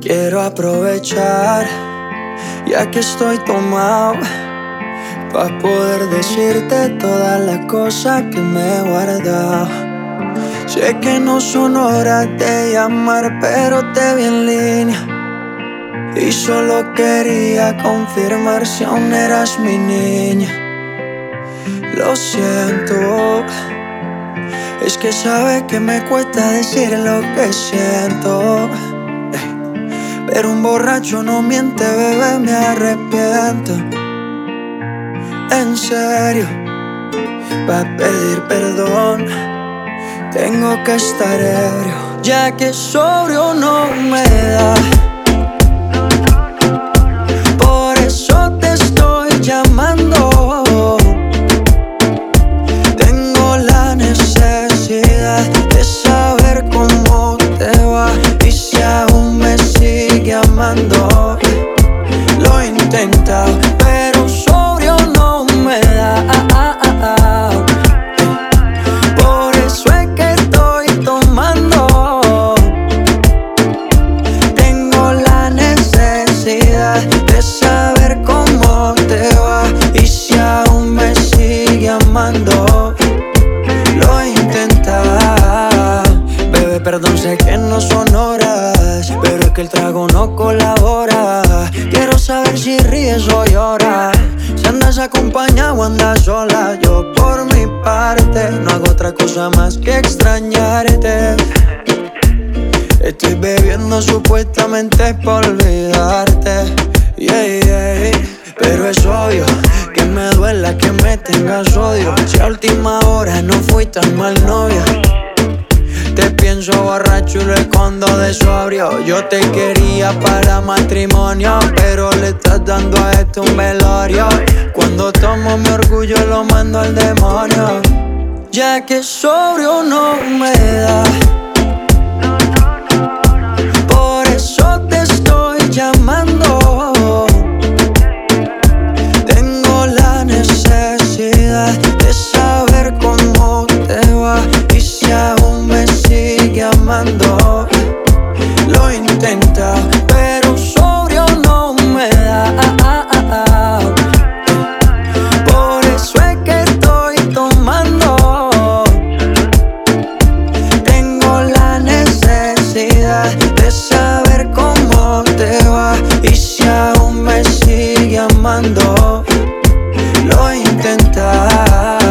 Quiero aprovechar, ya que estoy tomado, pa' poder decirte todas las cosas que me he guardado. Sé que no son horas de llamar, pero te vi en línea y solo quería confirmar si aún eras mi niña. Lo siento, es que sabes que me cuesta decir lo que siento. Pero un borracho no miente, bebé, me arrepiento. En serio, pa' pedir perdón tengo que estar ebrio, ya que sobrio no me da. Por eso te estoy llamando. Tengo la necesidad de saber cómo te va y si aún me sigue amando. Lo he intentado, pero sobrio no me da. Por eso es que estoy tomando. Tengo la necesidad de saber cómo te va y si aún me sigue amando. Lo he intentado. Bebé, perdón, sé que no son horas, pero es que el trago no colabora. Quiero saber si ríes o lloras, si andas acompañado o andas sola. Yo por mi parte no hago otra cosa más que extrañarte. Estoy bebiendo supuestamente por olvidarte, pero es obvio que me duela que me tengas odio. Si a última hora no fui tan mal novia, te pienso borracho y lo escondo de sobrio. Yo te quería para matrimonio, pero le estás dando a esto un velorio. Cuando tomo mi orgullo lo mando al demonio, ya que sobrio no me da. Por eso te estoy llamando. Tengo la necesidad de saber cómo te va y si aún me sigue amando. Lo he intentado, pero sobrio no me da. Por eso es que estoy tomando. Tengo la necesidad de saber cómo te va y si aún me sigue amando. Lo he intentado.